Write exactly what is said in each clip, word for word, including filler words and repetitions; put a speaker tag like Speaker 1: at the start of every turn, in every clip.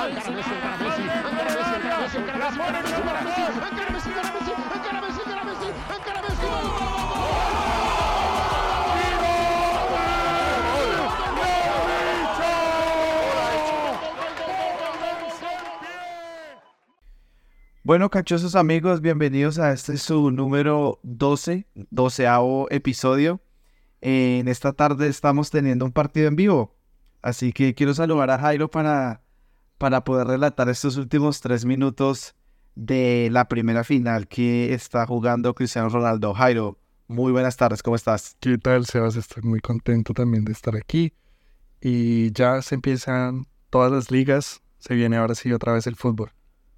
Speaker 1: Bueno, cachosos amigos, bienvenidos a este su número doce, doceavo episodio. En esta tarde estamos teniendo un partido en vivo, así que quiero saludar a Jairo para, para poder relatar estos últimos tres minutos de la primera final que está jugando Cristiano Ronaldo. Jairo, muy buenas tardes, ¿cómo estás?
Speaker 2: ¿Qué tal, Sebas? Estoy muy contento también de estar aquí. Y ya se empiezan todas las ligas, se viene ahora sí otra vez el fútbol.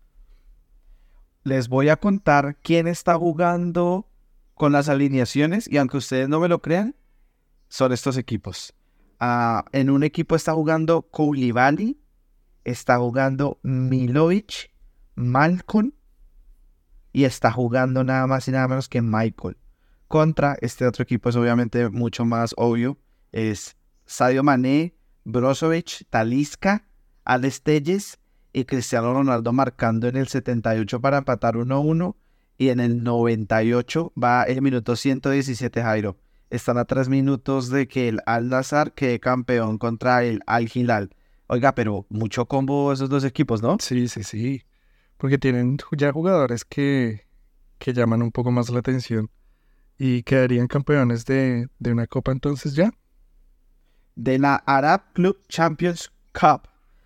Speaker 1: Les voy a contar quién está jugando con las alineaciones y aunque ustedes no me lo crean, son estos equipos. Uh, en un equipo está jugando Koulibaly, está jugando Milovic, Malcolm y está jugando nada más y nada menos que Michael. Contra este otro equipo es obviamente mucho más obvio, es Sadio Mané, Brozovic, Talisca, Alex Telles y Cristiano Ronaldo marcando en el setenta y ocho para empatar uno a uno y en el noventa y ocho va el minuto ciento diecisiete, Jairo. Están a tres minutos de que el Al-Nassr quede campeón contra el Al-Hilal. Oiga, pero mucho combo esos dos equipos, ¿no?
Speaker 2: Sí, sí, sí, porque tienen ya jugadores que, que llaman un poco más la atención y quedarían campeones de, de una copa entonces ya.
Speaker 1: De la Arab Club Champions Cup.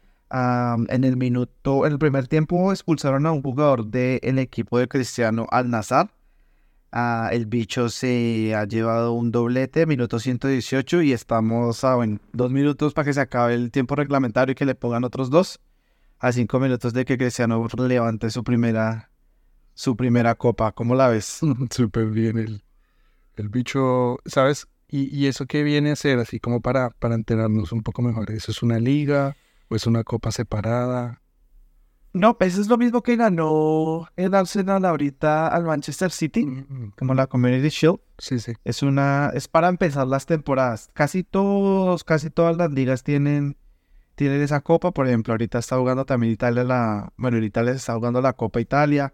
Speaker 1: Um, en el minuto, en el primer tiempo expulsaron a un jugador del equipo de Cristiano Al-Nassr. Uh, el bicho se ha llevado un doblete, minuto ciento dieciocho, y estamos a bueno, dos minutos para que se acabe el tiempo reglamentario y que le pongan otros dos. A cinco minutos de que Cristiano levante su primera, su primera copa. ¿Cómo la ves?
Speaker 2: Súper bien el, el bicho, ¿sabes? Y, y eso que viene a ser así como para, para enterarnos un poco mejor. ¿Eso es una liga o es una copa separada?
Speaker 1: No, pues es lo mismo que ganó el Arsenal ahorita al Manchester City, mm-hmm. como la Community Shield.
Speaker 2: Sí, sí.
Speaker 1: Es una, es para empezar las temporadas. Casi todos, casi todas las ligas tienen, tienen esa copa. Por ejemplo, ahorita está jugando también Italia la, bueno, en Italia se está jugando la Copa Italia.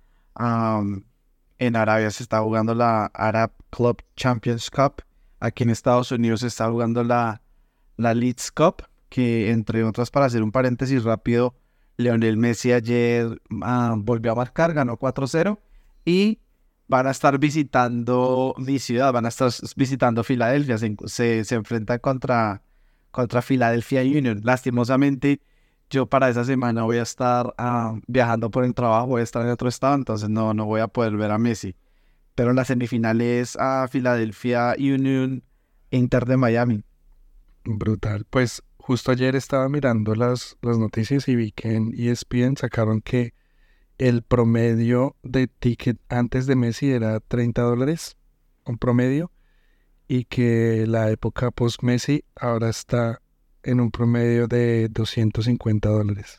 Speaker 1: Um, en Arabia se está jugando la Arab Club Champions Cup. Aquí en Estados Unidos se está jugando la, la Leeds Cup, que entre otras, para hacer un paréntesis rápido, Lionel Messi ayer uh, volvió a marcar, ganó cuatro cero y van a estar visitando mi ciudad, van a estar visitando Filadelfia, se, se, se enfrentan contra, contra Philadelphia Union. Lastimosamente, yo para esa semana voy a estar uh, viajando por el trabajo, voy a estar en otro estado, entonces no, no voy a poder ver a Messi. Pero en las semifinales a Philadelphia Union, Inter de Miami.
Speaker 2: Brutal, pues justo ayer estaba mirando las, las noticias y vi que en E S P N sacaron que el promedio de ticket antes de Messi era treinta dólares, un promedio, y que la época post-Messi ahora está en un promedio de doscientos cincuenta dólares.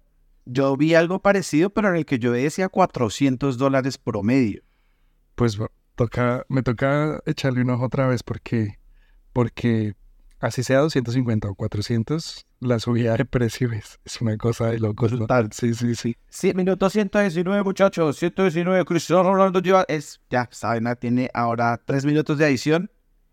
Speaker 1: Yo vi algo parecido, pero en el que yo decía cuatrocientos dólares promedio.
Speaker 2: Pues toca, me toca echarle un ojo otra vez porque, porque así sea doscientos cincuenta o cuatrocientos, la subida de precio es, es una cosa de locos, ¿no? Sí, sí, sí.
Speaker 1: Sí, minuto ciento diecinueve, muchachos. ciento diecinueve, Cristiano Ronaldo lleva... Es, ya, saben, tiene ahora tres minutos de adición.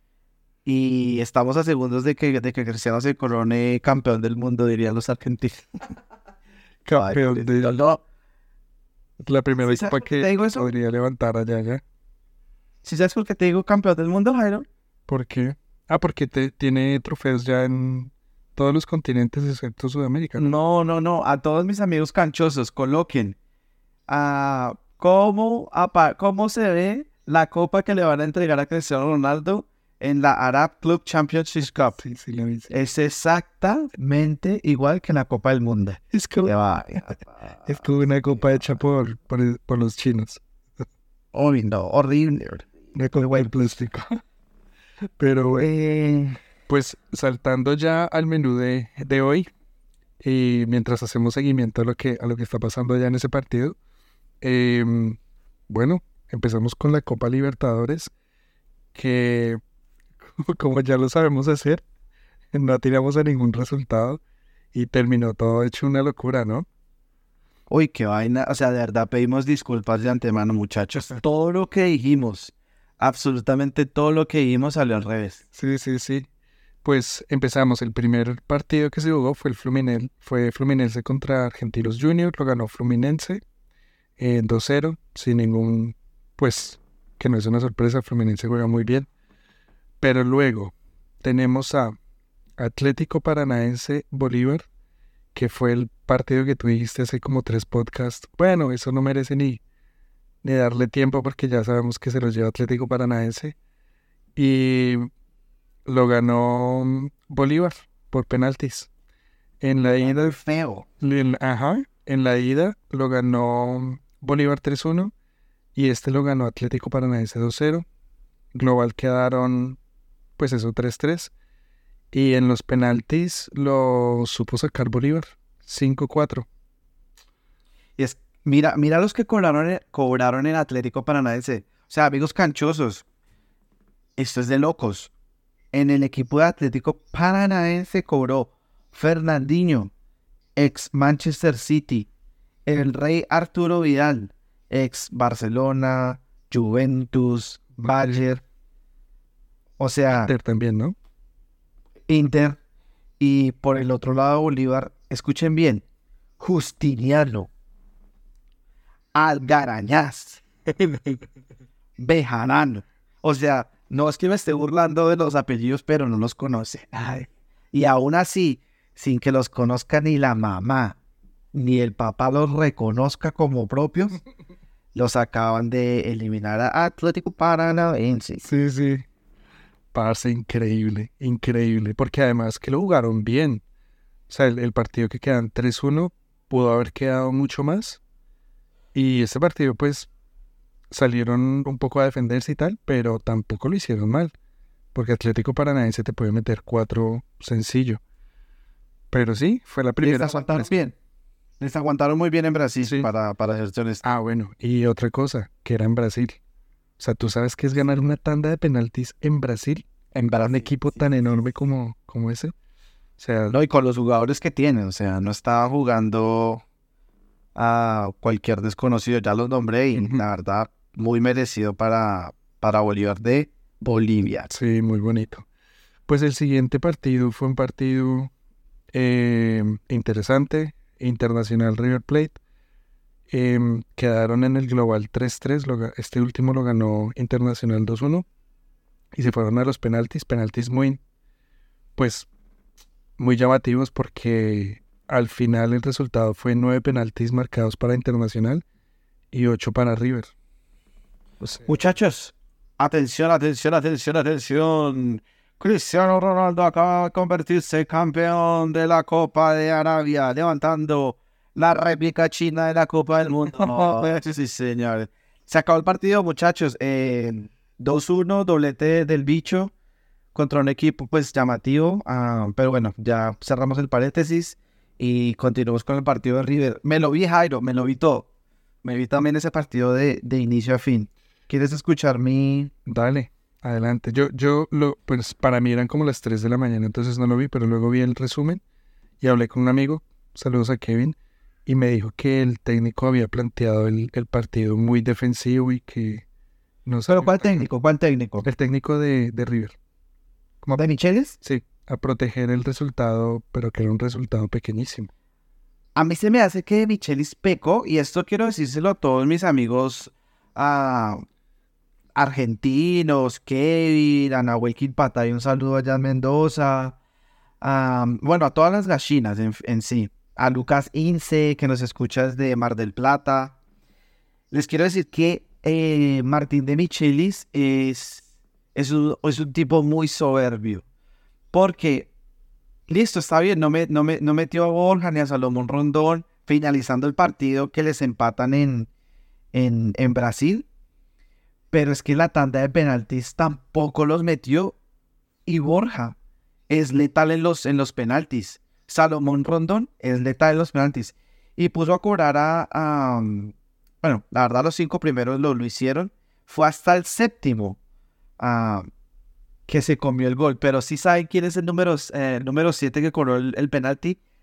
Speaker 1: Y estamos a segundos de que, de que Cristiano se corone campeón del mundo, dirían los argentinos.
Speaker 2: Campeón del mundo. La primera
Speaker 1: ¿Sí
Speaker 2: copa que podría levantar allá, ¿ya?
Speaker 1: ¿Sí sabes por qué te digo campeón del mundo, Jairo?
Speaker 2: ¿Por qué? Ah, porque te, tiene trofeos ya en todos los continentes excepto Sudamérica.
Speaker 1: No, no, no. A todos mis amigos canchosos, coloquen uh, cómo, apa, cómo se ve la copa que le van a entregar a Cristiano Ronaldo en la Arab Club Championship Cup.
Speaker 2: Sí, sí, la vi, sí.
Speaker 1: Es exactamente igual que la Copa del Mundo.
Speaker 2: Es como,
Speaker 1: va,
Speaker 2: es como una copa hecha por, por, por los chinos.
Speaker 1: Oh, no, horrible.
Speaker 2: Una copa de plástico. Pero
Speaker 1: eh...
Speaker 2: pues saltando ya al menú de, de hoy, y mientras hacemos seguimiento a lo que, a lo que está pasando ya en ese partido, eh, bueno, empezamos con la Copa Libertadores, que como ya lo sabemos hacer, no tiramos a ningún resultado, y terminó todo hecho una locura, ¿no?
Speaker 1: Uy, qué vaina. O sea, de verdad pedimos disculpas de antemano, muchachos. Todo lo que dijimos, absolutamente todo lo que dijimos salió al revés.
Speaker 2: Sí, sí, sí. Pues empezamos. El primer partido que se jugó fue el Fluminense, fue Fluminense contra Argentinos Juniors. Lo ganó Fluminense eh, dos cero, sin ningún, pues, que no es una sorpresa. Fluminense juega muy bien. Pero luego tenemos a Atlético Paranaense Bolívar, que fue el partido que tú dijiste hace como tres podcasts. Bueno, eso no merece ni, ni darle tiempo porque ya sabemos que se lo lleva Atlético Paranaense. Y lo ganó mm, Bolívar por penaltis. En la ida,
Speaker 1: Feo.
Speaker 2: en- ajá, en la ida lo ganó Bolívar tres uno y este lo ganó Atlético Paranaense dos cero. Global quedaron, pues eso, tres tres. Y en los penaltis lo supo sacar Bolívar, cinco cuatro.
Speaker 1: Y es, mira, mira los que cobraron, en- cobraron en Atlético Paranaense. O sea, amigos canchosos, esto es de locos. En el equipo de Atlético Paranaense cobró Fernandinho, ex Manchester City, el Rey Arturo Vidal, ex Barcelona, Juventus, Bayern, o sea,
Speaker 2: Inter también, ¿no?
Speaker 1: Inter. Y por el otro lado, Bolívar, escuchen bien, Justiniano, Algarañaz, Bejarano. O sea, no es que me esté burlando de los apellidos, pero no los conoce. Ay. Y aún así, sin que los conozca ni la mamá, ni el papá los reconozca como propios, los acaban de eliminar a Atlético Paranaense.
Speaker 2: Sí, sí. Parce, increíble, increíble. Porque además que lo jugaron bien. O sea, el, el partido que quedan tres uno pudo haber quedado mucho más. Y este partido, pues, salieron un poco a defenderse y tal, pero tampoco lo hicieron mal. Porque Atlético Paranaense te puede meter cuatro sencillo. Pero sí, fue la
Speaker 1: Les
Speaker 2: primera
Speaker 1: aguantaron
Speaker 2: sorpresa.
Speaker 1: bien. Les aguantaron muy bien en Brasil,
Speaker 2: Sí.
Speaker 1: para, para ser honesto.
Speaker 2: Ah, bueno, y otra cosa, que era en Brasil. O sea, ¿tú sabes qué es ganar una tanda de penaltis en Brasil?
Speaker 1: En
Speaker 2: Para un
Speaker 1: Brasil,
Speaker 2: equipo
Speaker 1: sí,
Speaker 2: tan
Speaker 1: sí, sí.
Speaker 2: enorme como, como ese. O sea,
Speaker 1: No, y con los jugadores que tienen, o sea, no estaba jugando a cualquier desconocido, ya los nombré y
Speaker 2: ujú,
Speaker 1: la verdad, muy merecido para, para Bolívar de Bolivia.
Speaker 2: sí, muy bonito. Pues el siguiente partido fue un partido eh, interesante, Internacional River Plate. Em, quedaron en el global tres tres, lo ga- este último lo ganó Internacional dos uno y se fueron a los penaltis, penaltis muy, pues, muy llamativos porque al final el resultado fue nueve penaltis marcados para Internacional y ocho para River. O sea,
Speaker 1: Muchachos, atención, atención, atención, atención. Cristiano Ronaldo acaba de convertirse en campeón de la Copa de Arabia, levantando la réplica china de la Copa del Mundo. Sí, señores. Se acabó el partido, muchachos. Eh, dos uno, doblete del bicho contra un equipo pues llamativo. Ah, pero bueno, ya cerramos el paréntesis y continuamos con el partido de River. Me lo vi, Jairo, me lo vi todo. Me vi también ese partido de, de inicio a fin. ¿Quieres escuchar mi...?
Speaker 2: dale, adelante. Yo, yo, lo, pues para mí eran como las tres de la mañana, entonces no lo vi, pero luego vi el resumen y hablé con un amigo, saludos a Kevin, y me dijo que el técnico había planteado el, el partido muy defensivo y que no
Speaker 1: ¿Pero
Speaker 2: salió
Speaker 1: cuál
Speaker 2: tan-
Speaker 1: técnico? ¿Cuál técnico?
Speaker 2: El técnico de, de River, como a,
Speaker 1: ¿De Michelis?
Speaker 2: sí, a proteger el resultado, pero que era un resultado pequeñísimo.
Speaker 1: A mí se me hace que Michelis pecó, y esto quiero decírselo a todos mis amigos ah, argentinos, Kevin, a Nahuel Quilpatay, un saludo allá en Mendoza, ah, bueno, a todas las gallinas en, en sí, a Lucas Ince, que nos escucha desde Mar del Plata. Les quiero decir que eh, Martín de Michelis es, es, un, es un tipo muy soberbio, porque, listo, está bien, no, me, no, me, no metió a Borja ni a Salomón Rondón, finalizando el partido que les empatan en, en, en Brasil, pero es que la tanda de penaltis tampoco los metió, y Borja es letal en los, en los penaltis. Salomón Rondón es letal en los penaltis. Y puso a cobrar a, a, um, bueno, la verdad los cinco primeros lo, lo hicieron. Fue hasta el séptimo ah, que se comió el gol. Pero sí saben quién es el número, eh, el número siete que cobró el, el penalti.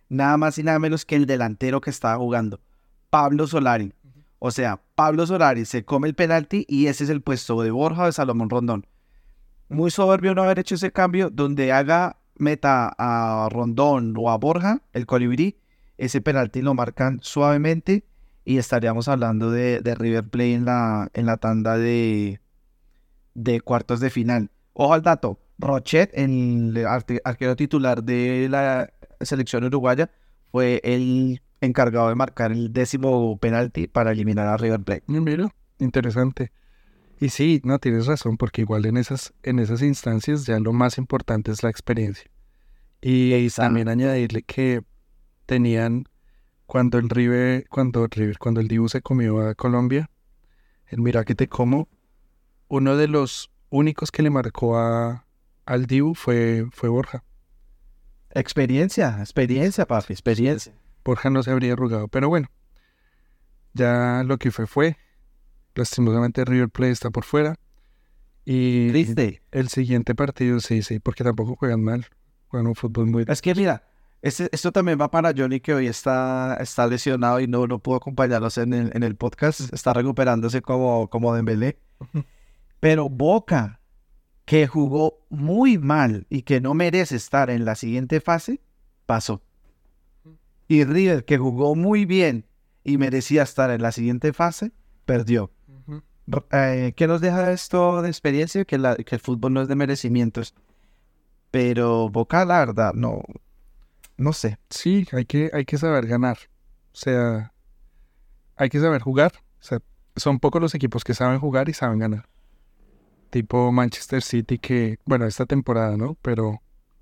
Speaker 1: nada más y nada menos que el delantero que estaba jugando, Pablo Solari. O sea, Pablo Solari se come el penalti y ese es el puesto de Borja o de Salomón Rondón. Muy soberbio no haber hecho ese cambio, donde haga meta a Rondón o a Borja, el colibrí, ese penalti lo marcan suavemente y estaríamos hablando de, de River Plate en la, en la tanda de, de cuartos de final. Ojo al dato, Rochet, el arque- arquero titular de la selección uruguaya, fue el encargado de marcar el décimo penalti para eliminar a River Plate.
Speaker 2: Mm, Mira, interesante. Y sí, no, tienes razón, porque igual en esas, en esas instancias ya lo más importante es la experiencia. Y
Speaker 1: Exacto.
Speaker 2: también añadirle que tenían, cuando el River, cuando el River, cuando el Dibu se comió a Colombia, el Mira que te como, uno de los únicos que le marcó a, al Dibu fue, fue Borja.
Speaker 1: Experiencia, experiencia, papi, experiencia.
Speaker 2: Borja no se habría arrugado, pero bueno, ya lo que fue fue. Lastimosamente River Plate está por fuera. Y
Speaker 1: Triste.
Speaker 2: el siguiente partido, sí, sí, porque tampoco juegan mal. Juegan un fútbol muy...
Speaker 1: Es que mira, este, esto también va para Johnny, que hoy está, está lesionado y no, no pudo acompañarnos en el, en el podcast. Está recuperándose como, como Dembélé. Pero Boca, que jugó muy mal y que no merece estar en la siguiente fase, pasó. Y River, que jugó muy bien y merecía estar en la siguiente fase, perdió.
Speaker 2: Ujú.
Speaker 1: R- eh, ¿qué nos deja esto de experiencia? Que, la, que el fútbol no es de merecimientos. Pero Boca, la verdad, no, no sé.
Speaker 2: Sí, hay que, hay que saber ganar. O sea, hay que saber jugar. O sea, son pocos los equipos que saben jugar y saben ganar. Tipo Manchester City que, bueno, esta temporada, ¿no? Pero,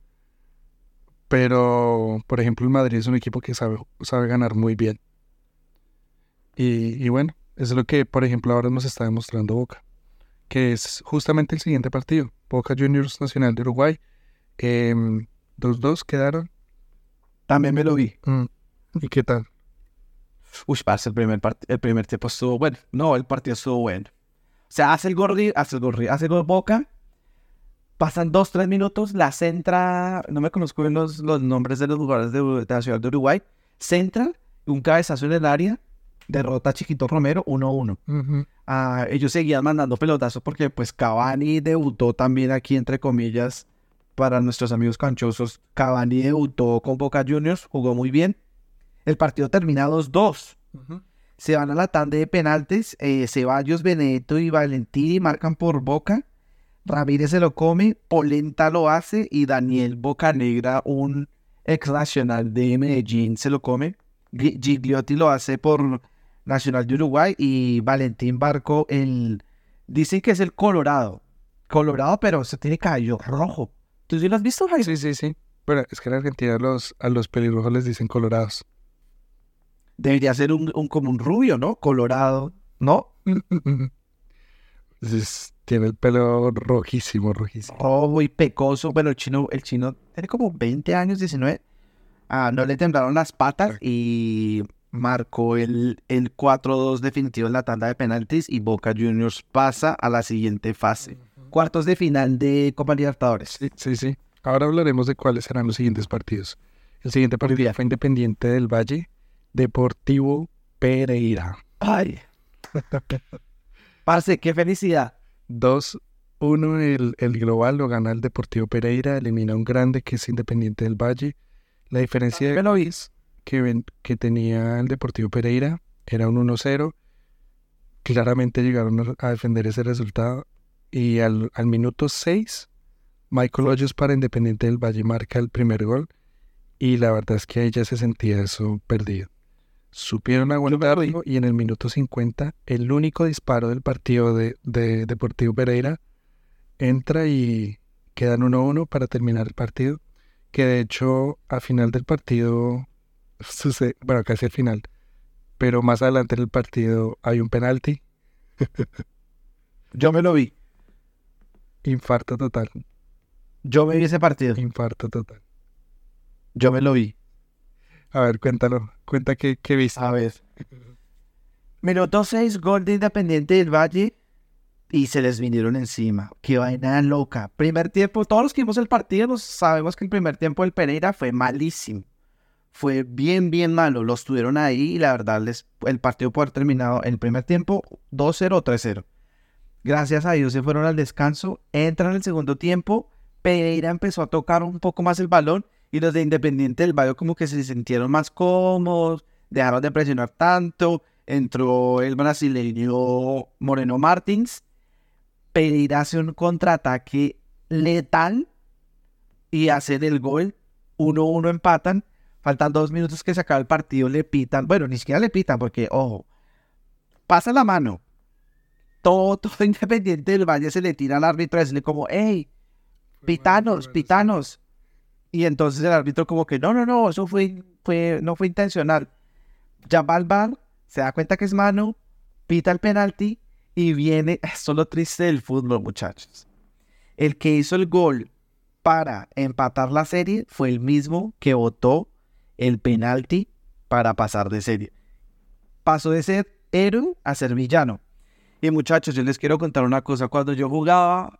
Speaker 2: pero, por ejemplo, el Madrid es un equipo que sabe, sabe ganar muy bien. Y, y bueno, eso es lo que, por ejemplo, ahora nos está demostrando Boca, que es justamente el siguiente partido. Boca Juniors Nacional de Uruguay. Em, dos dos quedaron.
Speaker 1: También me lo vi.
Speaker 2: Mm, ¿Y qué tal?
Speaker 1: Uy, parce, el primer, part- el primer tiempo estuvo bueno. No, el partido estuvo bueno. O sea, hace el gol, Ri- hace el gol, Ri- hace el gol Boca. Pasan dos, tres minutos, la centra, no me conozco bien los, los nombres de los jugadores de, de la ciudad de Uruguay. Centra, un cabezazo en el área, derrota a Chiquito Romero uno uno.
Speaker 2: Ujú.
Speaker 1: Ah, ellos seguían mandando pelotazos porque pues Cavani debutó también aquí, entre comillas, para nuestros amigos canchosos. Cavani debutó con Boca Juniors, jugó muy bien. El partido termina dos dos.
Speaker 2: Ujú.
Speaker 1: Se van a la tanda de penaltis. eh, Ceballos, Benedetto y Valentini marcan por Boca. Ramírez se lo come, Polenta lo hace y Daniel Bocanegra, un ex nacional de Medellín, se lo come. Gi- Gigliotti lo hace por Nacional de Uruguay y Valentín Barco, el... dicen que es el Colorado. Colorado, pero se tiene cabello rojo. ¿Tú sí lo has visto, Jairo?
Speaker 2: Sí, sí, sí. Bueno, es que en Argentina a los, a los pelirrojos les dicen colorados.
Speaker 1: Debería ser un, un como un rubio, ¿no? Colorado, ¿no?
Speaker 2: Es- tiene el pelo rojísimo, rojísimo.
Speaker 1: Rojo y pecoso. Bueno, el chino, el chino tiene como veinte años, diecinueve. Ah, no le temblaron las patas y marcó el, el cuatro dos definitivo en la tanda de penaltis y Boca Juniors pasa a la siguiente fase. Cuartos de final de Copa Libertadores.
Speaker 2: Sí, sí, sí. Ahora hablaremos de cuáles serán los siguientes partidos. El siguiente partido
Speaker 1: bien.
Speaker 2: fue Independiente del Valle, Deportivo Pereira.
Speaker 1: Ay, parce, qué felicidad.
Speaker 2: dos uno el, el global lo gana el Deportivo Pereira, elimina a un grande que es Independiente del Valle. La diferencia
Speaker 1: Me
Speaker 2: de
Speaker 1: lo vi.
Speaker 2: que, ven- que tenía el Deportivo Pereira era un uno cero. Claramente llegaron a, a defender ese resultado. Y al, al minuto seis, Michael Hoyos para Independiente del Valle marca el primer gol. Y la verdad es que ahí ya se sentía eso perdido. Supieron aguantarlo y en el minuto cincuenta, el único disparo del partido de, de Deportivo Pereira entra y quedan uno uno para terminar el partido. Que de hecho, al final del partido, sucede, bueno, casi al final, pero más adelante en el partido hay un penalti,
Speaker 1: Yo me lo vi.
Speaker 2: infarto total,
Speaker 1: Yo me vi ese partido.
Speaker 2: infarto total.
Speaker 1: Yo me lo vi.
Speaker 2: A ver, cuéntalo, cuenta qué, qué viste.
Speaker 1: A ver. Minuto seis, gol de Independiente del Valle. Y se les vinieron encima. Qué vaina loca. Primer tiempo, todos los que vimos el partido nos sabemos que el primer tiempo del Pereira fue malísimo. fue bien, bien malo. Los tuvieron ahí y la verdad les, el partido pudo haber terminado en el primer tiempo dos cero o tres cero. Gracias a Dios se fueron al descanso, entran en el segundo tiempo, Pereira empezó a tocar un poco más el balón y los de Independiente del Valle como que se sintieron más cómodos, dejaron de presionar tanto, entró el brasileño Moreno Martins, Pereira hace un contraataque letal y hacen el gol, uno uno empatan, faltan dos minutos que se acaba el partido, le pitan, bueno, ni siquiera le pitan porque, ojo, pasa la mano, todo, todo Independiente del Valle se le tira al árbitro a decirle como, hey, pitanos, pitanos, y entonces el árbitro como que, no, no, no, eso fue, fue, no fue intencional, ya va al bar, se da cuenta que es mano, pita el penalti, y viene, esto es lo triste del fútbol, muchachos, el que hizo el gol para empatar la serie fue el mismo que votó el penalti para pasar de serie. Pasó de ser héroe a ser villano. Y muchachos, yo les quiero contar una cosa. Cuando yo jugaba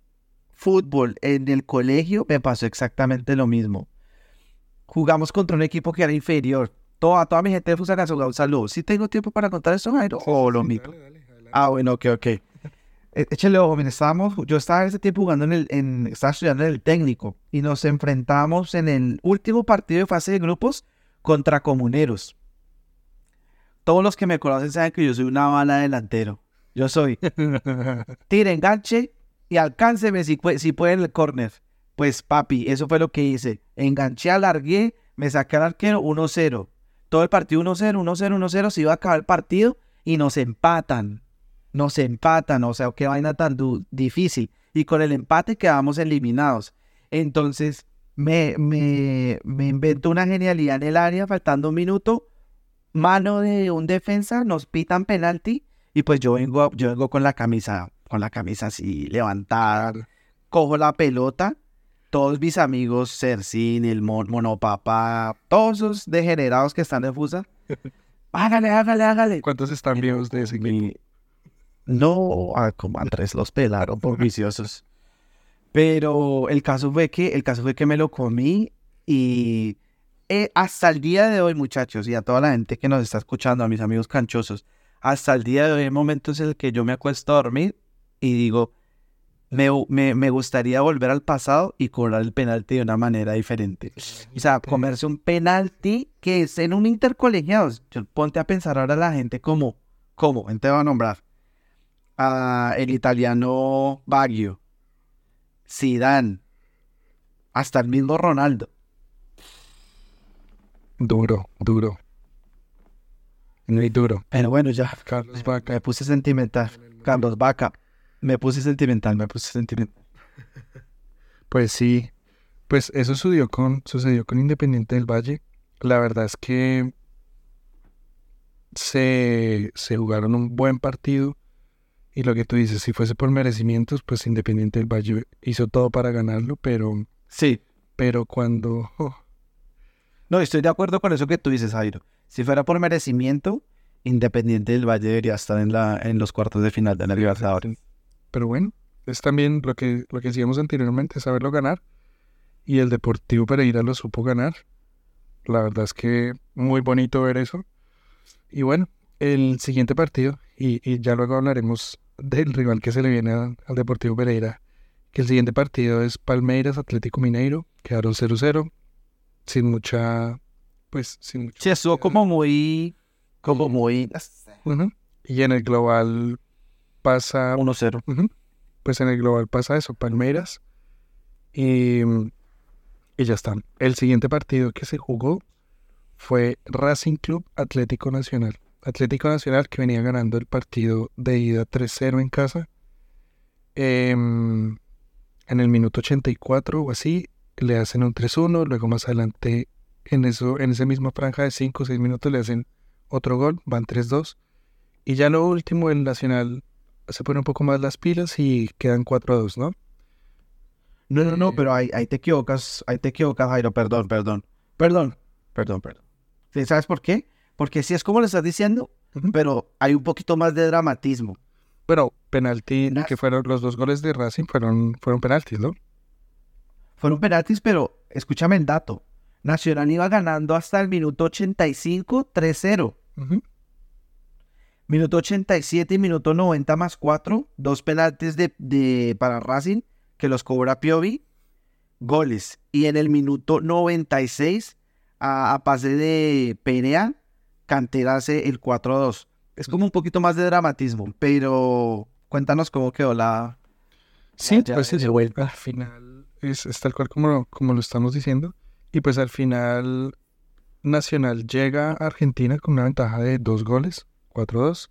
Speaker 1: fútbol en el colegio, me pasó exactamente lo mismo. Jugamos contra un equipo que era inferior. Toda, toda mi gente de Fusagasugá, un saludo. ¿Sí tengo tiempo para contar eso, Jairo? ¿O lo mismo? Ah, bueno, ok, ok. Échale ojo, miren, estábamos, yo estaba en ese tiempo jugando en el, en, estaba estudiando en el técnico y nos enfrentamos en el último partido de fase de grupos contra Comuneros. Todos los que me conocen saben que yo soy una bala delantero. Yo soy tire, enganche y alcánceme si, si puede en el córner. Pues papi, eso fue lo que hice. Enganché, alargué, me saqué al arquero uno cero. Todo el partido uno cero, uno cero, uno cero, se iba a acabar el partido y nos empatan. Nos empatan, o sea, qué vaina tan du- difícil. Y con el empate quedamos eliminados. Entonces, me, me, me invento una genialidad en el área, faltando un minuto, mano de un defensa, nos pitan penalti, y pues yo vengo, yo vengo con la camisa, con la camisa así levantada, cojo la pelota, todos mis amigos, Cercín, el mon, Monopapá, todos esos degenerados que están de fusa, hágale, hágale, hágale.
Speaker 2: ¿Cuántos están vivos de ese equipo?
Speaker 1: No, ah, como Andrés los pelaron por viciosos. Pero el caso fue que, el caso fue que me lo comí y eh, hasta el día de hoy, muchachos, y a toda la gente que nos está escuchando, a mis amigos canchosos, hasta el día de hoy hay momentos en el que yo me acuesto a dormir y digo, me, me, me gustaría volver al pasado y cobrar el penalti de una manera diferente. O sea, comerse un penalti que es en un intercolegiado. Yo, ponte a pensar ahora la gente como, ¿cómo? ¿Quién te va a nombrar? Uh, el italiano Baggio, Zidane, hasta el mismo Ronaldo.
Speaker 2: Duro, duro. Muy duro.
Speaker 1: Pero bueno, ya.
Speaker 2: Carlos Vaca.
Speaker 1: Me puse sentimental. Carlos Vaca. Me puse sentimental, me puse sentimental.
Speaker 2: Pues sí. Pues eso sucedió con, sucedió con Independiente del Valle. La verdad es que se, se jugaron un buen partido. Y lo que tú dices, si fuese por merecimientos, pues Independiente del Valle hizo todo para ganarlo, pero...
Speaker 1: Sí.
Speaker 2: Pero cuando... Oh.
Speaker 1: No, estoy de acuerdo con eso que tú dices, Jairo. Si fuera por merecimiento, Independiente del Valle debería estar en, la, en los cuartos de final de la Libertadores.
Speaker 2: Pero bueno, es también lo que, lo que decíamos anteriormente, saberlo ganar. Y el Deportivo Pereira lo supo ganar. La verdad es que muy bonito ver eso. Y bueno, el siguiente partido, y, y ya luego hablaremos del rival que se le viene a, al Deportivo Pereira, que el siguiente partido es Palmeiras Atlético Mineiro, quedaron cero cero, sin mucha, pues, sin mucho...
Speaker 1: Sí, estuvo como muy, como muy...
Speaker 2: Uh-huh. Y en el global pasa...
Speaker 1: uno cero.
Speaker 2: Uh-huh. Pues en el global pasa eso, Palmeiras, y, y ya está. El siguiente partido que se jugó fue Racing Club Atlético Nacional. Atlético Nacional que venía ganando el partido de ida tres cero en casa. Eh, en el minuto ochenta y cuatro o así, le hacen un tres uno. Luego más adelante, en eso, en esa misma franja de cinco o seis minutos, le hacen otro gol. Van tres dos. Y ya lo último, el Nacional se pone un poco más las pilas y quedan cuatro dos, ¿no?
Speaker 1: No, no, no, pero ahí, ahí te equivocas, ahí te equivocas, Jairo. Perdón, perdón. Perdón, perdón, perdón. ¿Sabes por qué? Porque sí es como le estás diciendo, uh-huh. pero hay un poquito más de dramatismo.
Speaker 2: Pero penalti, Nas- que fueron los dos goles de Racing fueron, fueron penaltis, ¿no?
Speaker 1: Fueron penaltis, pero escúchame el dato. Nacional iba ganando hasta el minuto ochenta y cinco, tres cero.
Speaker 2: Ujú.
Speaker 1: Minuto ochenta y siete y minuto noventa más cuatro. Dos penaltis de, de, para Racing que los cobra Piovi. Goles. Y en el minuto noventa y seis, a, a pase de Perea, Cantera hace el cuatro dos. Es como un poquito más de dramatismo, pero cuéntanos cómo quedó la...
Speaker 2: Sí,
Speaker 1: ya
Speaker 2: pues
Speaker 1: de
Speaker 2: es-
Speaker 1: vuelta.
Speaker 2: al final es, es tal cual como, como lo estamos diciendo. Y pues al final Nacional llega a Argentina con una ventaja de dos goles, cuatro dos.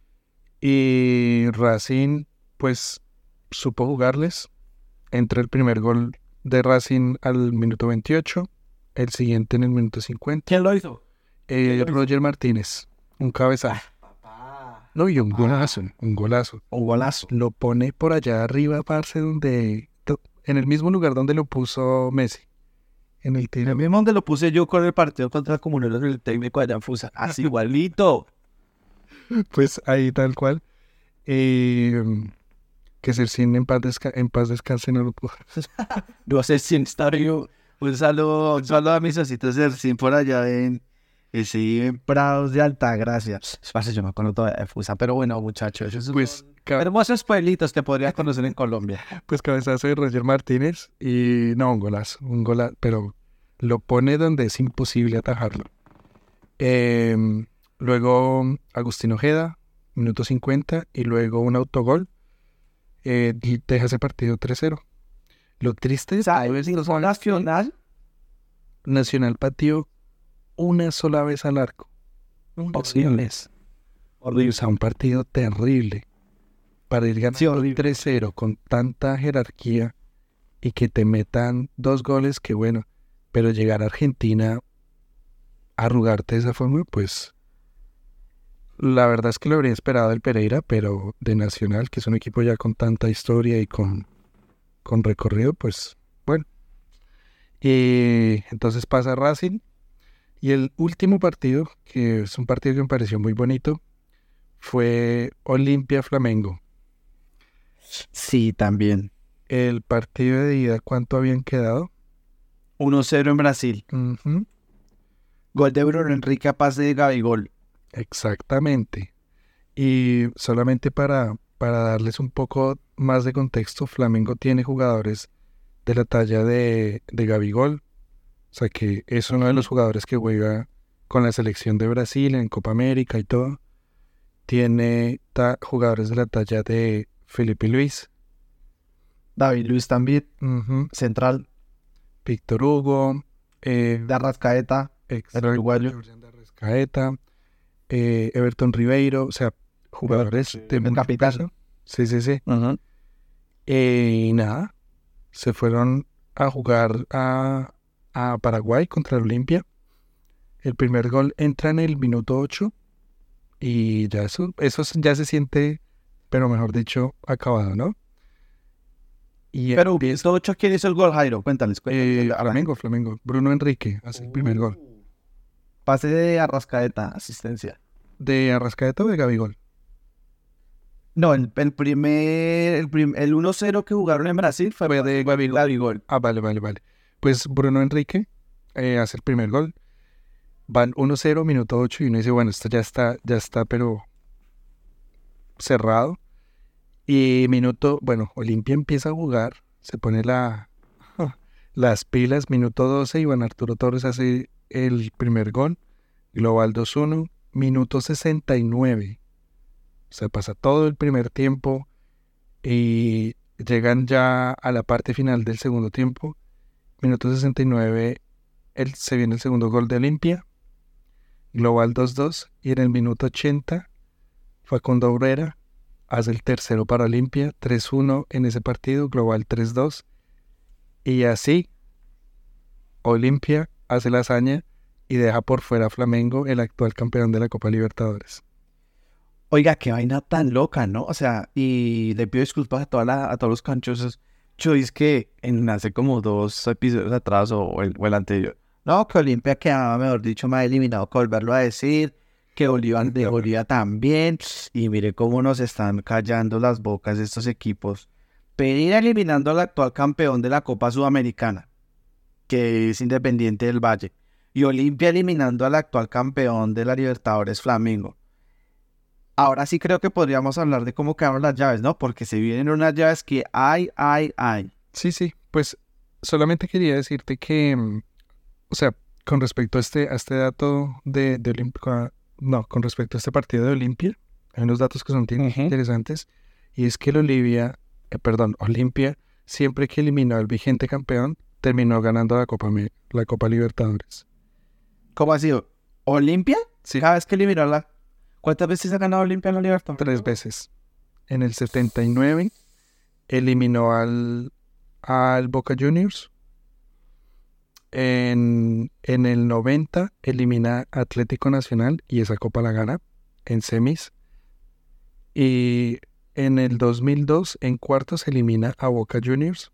Speaker 2: Y Racing pues supo jugarles. Entra el primer gol de Racing al minuto veintiocho, el siguiente en el minuto cincuenta.
Speaker 1: ¿Quién lo hizo?
Speaker 2: Eh,
Speaker 1: lo hizo?
Speaker 2: Roger Martínez, un cabezazo.
Speaker 1: Papá.
Speaker 2: No, y un golazo, un golazo.
Speaker 1: Un golazo.
Speaker 2: Lo pone por allá arriba, parce, donde... to- en el mismo lugar donde lo puso Messi. En el
Speaker 1: El
Speaker 2: tiro.
Speaker 1: mismo donde lo puse yo con el partido contra el Comunero del técnico allá en Fusa. Así igualito.
Speaker 2: Pues ahí tal cual. Eh, que Cercín en paz, desca- en paz descanse, no lo pudo.
Speaker 1: No sé si está vivo. Un saludo, un saludo a mis ositos de Ercín por allá en, eh, sí, en Prados de Altagracia. Parce, yo me acuerdo todavía de Fusa, pero bueno, muchachos, esos
Speaker 2: Pues,
Speaker 1: son
Speaker 2: ca-
Speaker 1: hermosos pueblitos que podría conocer en Colombia.
Speaker 2: pues cabezazo de Roger Martínez. Y no, un golazo, un golazo. Pero lo pone donde es imposible atajarlo. Eh, luego Agustín Ojeda, minuto cincuenta. Y luego un autogol. Eh, y deja ese partido tres cero. Lo triste es
Speaker 1: ¿Sabes?
Speaker 2: que estos
Speaker 1: Fue Nacional.
Speaker 2: Nacional pateó una sola vez al arco. Opciones. O sea, un partido terrible. Para ir
Speaker 1: Sí,
Speaker 2: ganando
Speaker 1: horrible.
Speaker 2: tres cero con tanta jerarquía y que te metan dos goles, que bueno. Pero llegar a Argentina a arrugarte de esa forma, pues la verdad es que lo habría esperado el Pereira, pero de Nacional, que es un equipo ya con tanta historia y con, con recorrido, pues bueno. Y entonces pasa Racing. Y el último partido, que es un partido que me pareció muy bonito, fue Olimpia Flamengo.
Speaker 1: Sí, también.
Speaker 2: El partido de ida, ¿cuánto habían quedado?
Speaker 1: uno cero en Brasil.
Speaker 2: Ujú,
Speaker 1: Gol de Bruno Enrique a pase de Gabigol.
Speaker 2: exactamente. Y solamente para, para darles un poco más de contexto, Flamengo tiene jugadores de la talla de, de Gabigol. O sea que es uno de los jugadores que juega con la selección de Brasil en Copa América y todo. Tiene ta- jugadores de la talla de Felipe Luis,
Speaker 1: David Luis también.
Speaker 2: ujú,
Speaker 1: Central.
Speaker 2: Víctor Hugo, eh,
Speaker 1: De Arrascaeta.
Speaker 2: ex-
Speaker 1: el uruguayo.
Speaker 2: Jordan de Arrascaeta, eh, Everton Ribeiro, o sea, jugadores de
Speaker 1: el
Speaker 2: mucho
Speaker 1: capitán.
Speaker 2: peso. Sí, sí, sí.
Speaker 1: Ujú.
Speaker 2: Eh, y nada, se fueron a jugar a, a Paraguay contra el Olimpia. El primer gol entra en el minuto ocho y ya eso, eso ya se siente, pero mejor dicho, acabado, ¿no? Y
Speaker 1: Pero
Speaker 2: empieza,
Speaker 1: ¿esto ocho quién hizo el gol, Jairo? Cuéntales, cuéntales.
Speaker 2: eh, Flamengo, Flamengo, Bruno Enrique hace el primer gol.
Speaker 1: Pase de Arrascaeta, asistencia.
Speaker 2: ¿De Arrascaeta o de Gabigol?
Speaker 1: No, el, el primer, el, prim- el uno cero que jugaron en Brasil fue
Speaker 2: Fue de Gabigol.
Speaker 1: Gabigol.
Speaker 2: Ah, vale, vale, vale. Pues Bruno Enrique eh, hace el primer gol. Van uno cero, minuto ocho, y uno dice, bueno, esto ya está, ya está, pero cerrado. Y minuto, bueno, Olimpia empieza a jugar, se pone la, las pilas, minuto doce, Iván Arturo Torres hace el primer gol, global dos uno, minuto sesenta y nueve. Se pasa todo el primer tiempo y llegan ya a la parte final del segundo tiempo. Minuto sesenta y nueve, el, se viene el segundo gol de Olimpia, global dos dos, y en el minuto ochenta, Facundo Obrera hace el tercero para Olimpia, tres uno en ese partido, global tres dos, y así Olimpia hace la hazaña y deja por fuera a Flamengo, el actual campeón de la Copa Libertadores.
Speaker 1: Oiga, qué vaina tan loca, ¿no? O sea, y le pido disculpas a, toda la, a todos los canchosos. Yo es que en hace como dos episodios atrás o el, o el anterior. No, que Olimpia quedaba, mejor dicho, más eliminado que volverlo a decir. Que Bolívar de Bolivia también. Y mire cómo nos están callando las bocas estos equipos. Pereira eliminando al actual campeón de la Copa Sudamericana. que es Independiente del Valle. Y Olimpia eliminando al actual campeón de la Libertadores, Flamengo. Ahora sí creo que podríamos hablar de cómo quedaron las llaves, ¿no? Porque se vienen unas llaves que hay, hay, hay.
Speaker 2: Sí, sí, pues solamente quería decirte que, mm, o sea, con respecto a este, a este dato de, de Olimpia, no, con respecto a este partido de Olimpia, hay unos datos que son uh-huh. interesantes, y es que el Olivia, eh, perdón, Olimpia, siempre que eliminó al vigente campeón, terminó ganando la Copa, la Copa Libertadores.
Speaker 1: ¿Cómo ha sido? ¿Olimpia?
Speaker 2: Sí.
Speaker 1: Cada vez que eliminó la... ¿Cuántas veces ha ganado Olimpia en la Libertadores?
Speaker 2: Tres veces. En el setenta y nueve eliminó al, al Boca Juniors. En, en el noventa elimina a Atlético Nacional y esa copa la gana en semis. Y en el dos mil dos en cuartos elimina a Boca Juniors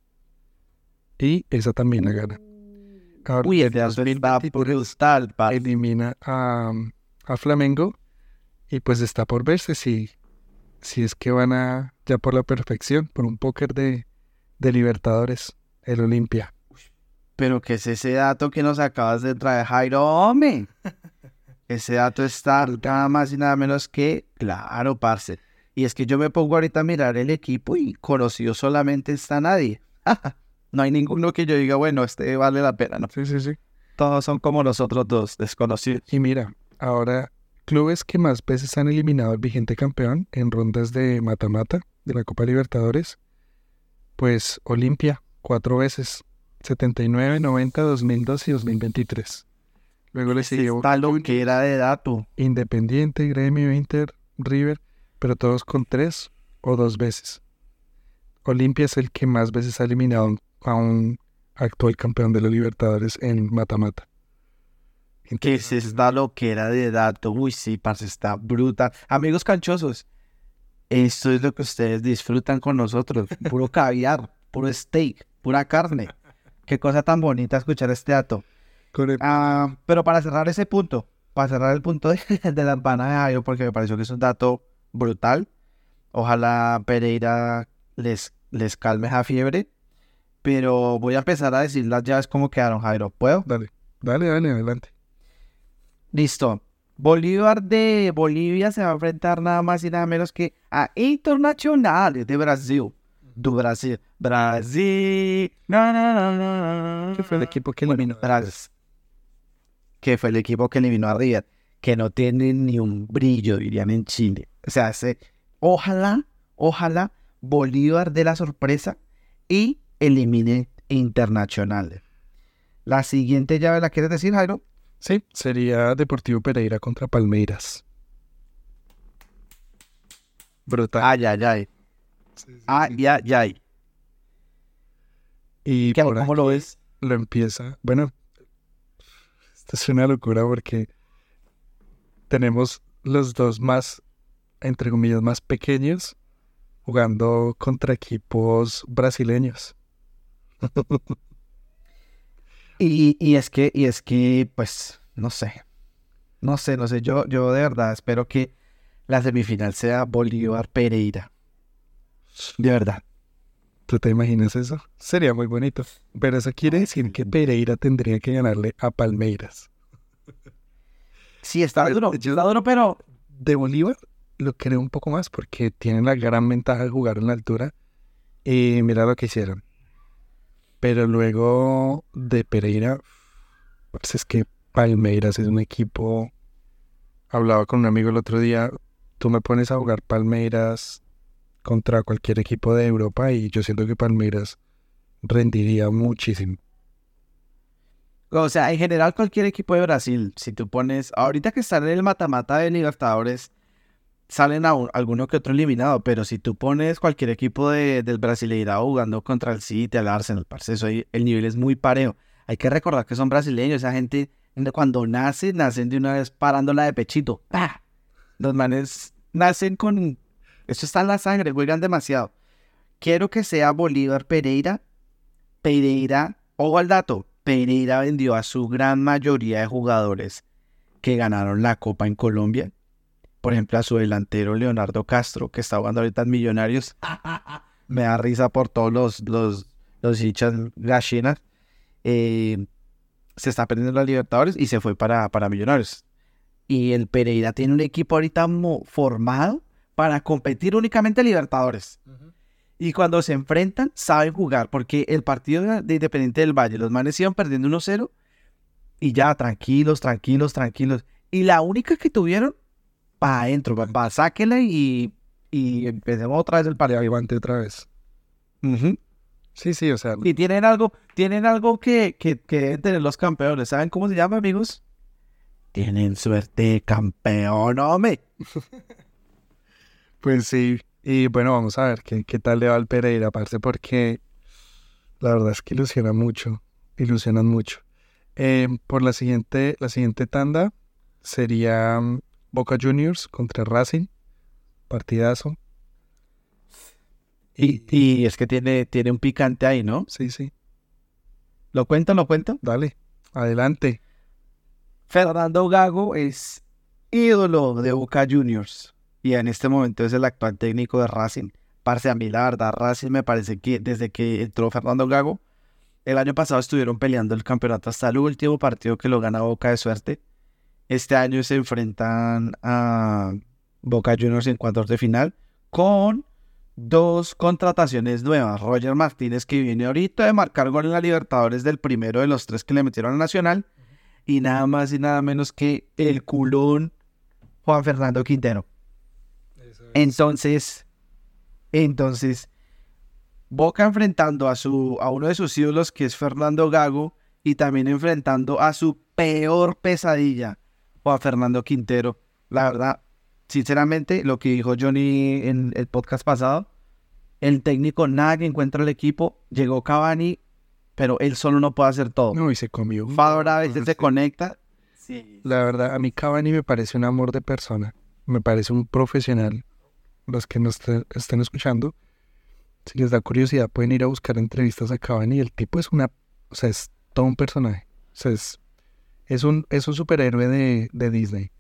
Speaker 2: y esa también la gana.
Speaker 1: Ahora, Uy, el dos mil veintitrés
Speaker 2: elimina a, a Flamengo y pues está por verse si, si es que van a ya por la perfección, por un póker de, de Libertadores, el Olimpia.
Speaker 1: Pero ¿qué es ese dato que nos acabas de traer, Jairo? ¡Hombre! Ese dato está nada más y nada menos que claro, parce. Y es que yo me pongo ahorita a mirar el equipo y conocido solamente está nadie. No hay ninguno que yo diga, bueno, este vale la pena, ¿no?
Speaker 2: Sí, sí, sí.
Speaker 1: Todos son como los otros dos, desconocidos.
Speaker 2: Y mira, ahora, clubes que más veces han eliminado al vigente campeón en rondas de mata-mata de la Copa Libertadores, pues Olimpia, cuatro veces. setenta y nueve, noventa, dos mil dos y dos mil veintitrés. Luego le sigue
Speaker 1: Boca Juniors, que era de dato.
Speaker 2: Independiente, Gremio, Inter, River, pero todos con tres o dos veces. Olimpia es el que más veces ha eliminado a un actual campeón de los Libertadores en mata-mata.
Speaker 1: Que es esta lo que era de dato. Uy, sí, parce, está brutal. Amigos canchosos, esto es lo que ustedes disfrutan con nosotros. Puro caviar, puro steak, pura carne. Qué cosa tan bonita escuchar este dato. Uh, pero para cerrar ese punto, para cerrar el punto de, de la empana de Jairo, porque me pareció que es un dato brutal. Ojalá Pereira les, les calme esa fiebre. Pero voy a empezar a decir las llaves como quedaron, Jairo. ¿Puedo?
Speaker 2: Dale, dale, dale, adelante.
Speaker 1: Listo. Bolívar de Bolivia se va a enfrentar nada más y nada menos que a Internacional de Brasil. Do Brasil. Brasil. No, no, no, no, no.
Speaker 2: ¿Qué fue el equipo que eliminó?
Speaker 1: Bueno, que fue el equipo que eliminó a River. Que no tiene ni un brillo, dirían en Chile. O sea, se, ojalá, ojalá Bolívar dé la sorpresa y elimine Internacional. La siguiente llave, ¿la quieres decir, Jairo?
Speaker 2: Sí, sería Deportivo Pereira contra Palmeiras. Brutal.
Speaker 1: Ay, ay, ay. Sí, sí, ay, sí. ay, ay.
Speaker 2: Y
Speaker 1: ¿Qué,
Speaker 2: por
Speaker 1: ¿Cómo lo ves?
Speaker 2: Lo empieza. Bueno, esto es una locura porque tenemos los dos más, entre comillas, más pequeños jugando contra equipos brasileños.
Speaker 1: y, y es que, y es que, pues, no sé. No sé, no sé. Yo, yo de verdad espero que la semifinal sea Bolívar-Pereira. De verdad.
Speaker 2: ¿Tú te imaginas eso? Sería muy bonito. Pero eso quiere decir que Pereira tendría que ganarle a Palmeiras.
Speaker 1: Sí, está ver, duro. Yo, está duro, pero...
Speaker 2: De Bolívar lo creo un poco más porque tienen la gran ventaja de jugar en la altura. Y mira lo que hicieron. Pero luego de Pereira, pues es que Palmeiras es un equipo... Hablaba con un amigo el otro día. Tú me pones a jugar Palmeiras contra cualquier equipo de Europa y yo siento que Palmeiras rendiría muchísimo.
Speaker 1: O sea, en general cualquier equipo de Brasil, si tú pones, ahorita que están en el mata-mata de Libertadores, salen a un, alguno que otro eliminado, pero si tú pones cualquier equipo de, del Brasileirao jugando contra el City, el Arsenal, parce, eso ahí, el nivel es muy parejo. Hay que recordar que son brasileños, esa gente cuando nace, nacen de una vez parándola de pechito. ¡Ah! Los manes nacen con... Eso está en la sangre, juegan demasiado. Quiero que sea Bolívar Pereira. Pereira, ojo al dato, Pereira vendió a su gran mayoría de jugadores que ganaron la Copa en Colombia. Por ejemplo, a su delantero Leonardo Castro, que está jugando ahorita en Millonarios. Me da risa por todos los, los, los hinchas gallinas. eh, se está perdiendo la Libertadores y se fue para, para Millonarios. Y el Pereira tiene un equipo ahorita mo- formado para competir únicamente en Libertadores. Uh-huh. Y cuando se enfrentan, saben jugar, porque el partido de Independiente del Valle, los manes iban perdiendo uno cero y ya, tranquilos, tranquilos, tranquilos. Y la única que tuvieron, para adentro, para pa, sáquela y, y empecemos otra vez el partido.
Speaker 2: Aguante otra vez.
Speaker 1: Uh-huh.
Speaker 2: Sí, sí, o sea.
Speaker 1: Y tienen algo, tienen algo que, que, que deben tener los campeones. ¿Saben cómo se llama, amigos? Tienen suerte, campeón, hombre.
Speaker 2: Pues sí. Y bueno, vamos a ver qué, qué tal le va al Pereira, parce, porque la verdad es que ilusiona mucho, ilusionan mucho. Eh, por la siguiente, la siguiente tanda sería um, Boca Juniors contra Racing, partidazo.
Speaker 1: Y, y es que tiene, tiene un picante ahí, ¿no?
Speaker 2: Sí, sí.
Speaker 1: ¿Lo cuento, lo cuento?
Speaker 2: Dale, adelante.
Speaker 1: Fernando Gago es ídolo de Boca Juniors. Y en este momento es el actual técnico de Racing. Parce, a mí la verdad, Racing me parece que desde que entró Fernando Gago, el año pasado estuvieron peleando el campeonato hasta el último partido que lo gana Boca de suerte. Este año se enfrentan a Boca Juniors en cuartos de final con dos contrataciones nuevas. Roger Martínez, que viene ahorita de marcar gol en la Libertadores del primero de los tres que le metieron a Nacional. Y nada más y nada menos que el culón Juan Fernando Quintero. Entonces, entonces, Boca enfrentando a su a uno de sus ídolos, que es Fernando Gago, y también enfrentando a su peor pesadilla, Juan Fernando Quintero. La verdad, sinceramente, lo que dijo Johnny en el podcast pasado, el técnico nada que encuentra el equipo, llegó Cavani, pero él solo no puede hacer todo.
Speaker 2: No, y se comió.
Speaker 1: Fabra a veces se conecta.
Speaker 2: Sí. La verdad, a mí Cavani me parece un amor de persona, me parece un profesional. Los que nos est- estén escuchando, si les da curiosidad, pueden ir a buscar entrevistas a Cavani. El tipo es una, o sea, es todo un personaje. O sea, es, es un, es un superhéroe de, de Disney.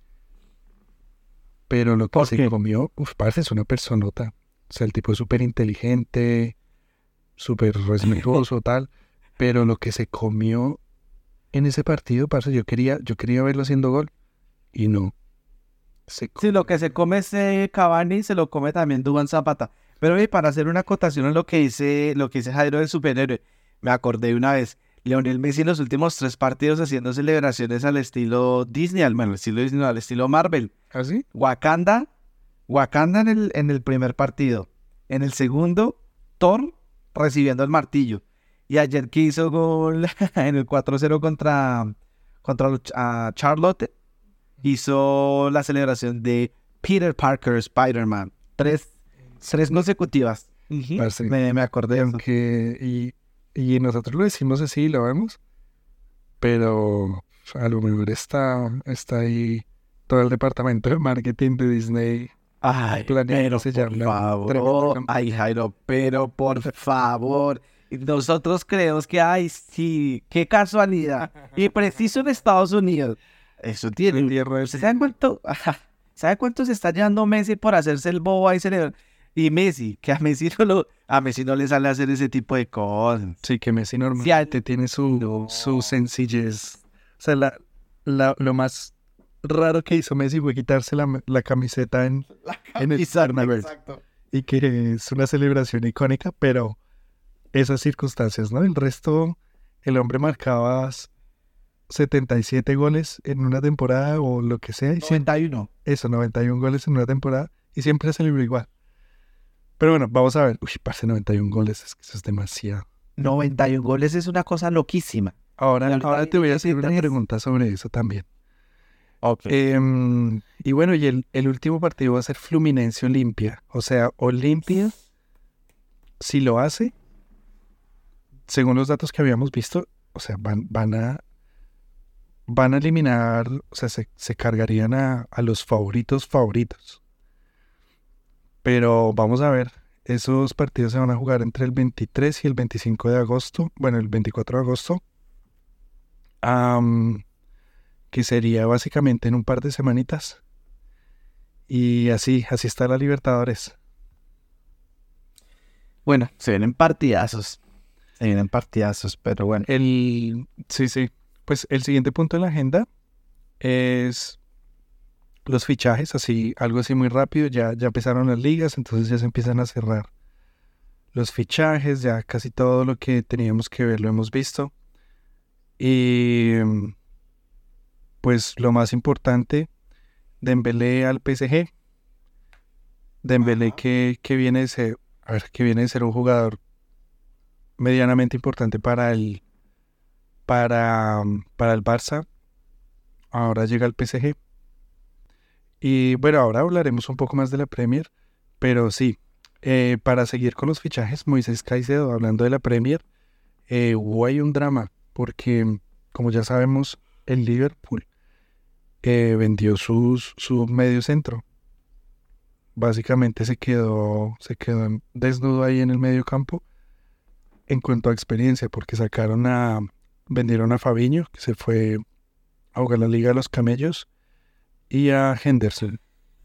Speaker 2: Pero lo que se comió, uf, parce, es una personota. O sea, el tipo es súper inteligente, súper respetuoso, tal. Pero lo que se comió en ese partido, parce, yo quería, yo quería verlo haciendo gol. Y no.
Speaker 1: Si sí, lo que se come ese Cavani, se lo come también Duván Zapata. Pero oye, para hacer una acotación en lo que dice, lo que dice Jairo del superhéroe, me acordé una vez, Lionel Messi en los últimos tres partidos haciendo celebraciones al estilo Disney, al, bueno, al estilo Disney, al estilo Marvel.
Speaker 2: ¿Ah, sí?
Speaker 1: Wakanda, Wakanda en el, en el primer partido. En el segundo, Thor recibiendo el martillo. Y ayer que hizo gol en el cuatro cero contra, contra uh, Charlotte, hizo la celebración de Peter Parker Spider-Man. Tres, tres consecutivas.
Speaker 2: Uh-huh.
Speaker 1: Me, me acordé.
Speaker 2: Que, y, y nosotros lo decimos así, lo vemos. Pero a lo mejor está, está ahí todo el departamento de marketing de Disney.
Speaker 1: Ay, pero se por favor. Ay, Jairo, pero por favor. Nosotros creemos que, ay, sí, qué casualidad. Y preciso en Estados Unidos. Eso tiene. ¿Usted sabe cuánto, sabe cuánto se está llevando Messi por hacerse el bobo ahí celebrar? Y Messi, que a Messi no lo, a Messi no le sale a hacer ese tipo de cosas.
Speaker 2: Sí, que Messi normalmente sí, tiene su, no. su sencillez. O sea, la, la, lo más raro que hizo Messi fue quitarse la, la camiseta en,
Speaker 1: la camisa,
Speaker 2: en el Bernabéu. Y que es una celebración icónica, pero esas circunstancias, ¿no? El resto, el hombre marcaba setenta y siete goles en una temporada o lo que sea. Y
Speaker 1: noventa y uno.
Speaker 2: Siempre, eso, noventa y uno goles en una temporada y siempre se celebró igual. Pero bueno, vamos a ver. Uy, parce, noventa y uno goles, es que eso es demasiado.
Speaker 1: noventa y uno goles es una cosa loquísima.
Speaker 2: Ahora, ahora te voy a hacer una pregunta sobre eso también.
Speaker 1: Okay.
Speaker 2: Eh, y bueno, y el, el último partido va a ser Fluminense Olimpia. O sea, Olimpia, si lo hace, según los datos que habíamos visto, o sea, van, van a van a eliminar, o sea, se, se cargarían a, a los favoritos favoritos. Pero vamos a ver, esos partidos se van a jugar entre el veintitrés y el veinticinco de agosto, bueno, el veinticuatro de agosto, um, que sería básicamente en un par de semanitas. Y así, así está la Libertadores.
Speaker 1: Bueno, se vienen partidazos. Se vienen partidazos, pero bueno.
Speaker 2: El, sí, sí. Pues el siguiente punto en la agenda es los fichajes, así, algo así muy rápido. Ya, ya empezaron las ligas, entonces ya se empiezan a cerrar los fichajes, ya casi todo lo que teníamos que ver lo hemos visto. Y pues lo más importante, Dembélé al P S G. Dembélé que, que viene de ser, a ver, que viene de ser un jugador medianamente importante para el para, para el Barça. Ahora llega al P S G. Y bueno, ahora hablaremos un poco más de la Premier, pero sí, eh, para seguir con los fichajes, Moisés Caicedo, hablando de la Premier, eh, hubo ahí un drama, porque como ya sabemos, el Liverpool eh, vendió sus, su medio centro. Básicamente se quedó, se quedó desnudo ahí en el medio campo en cuanto a experiencia, porque sacaron a, vendieron a Fabinho, que se fue a jugar la Liga de los Camellos, y a Henderson.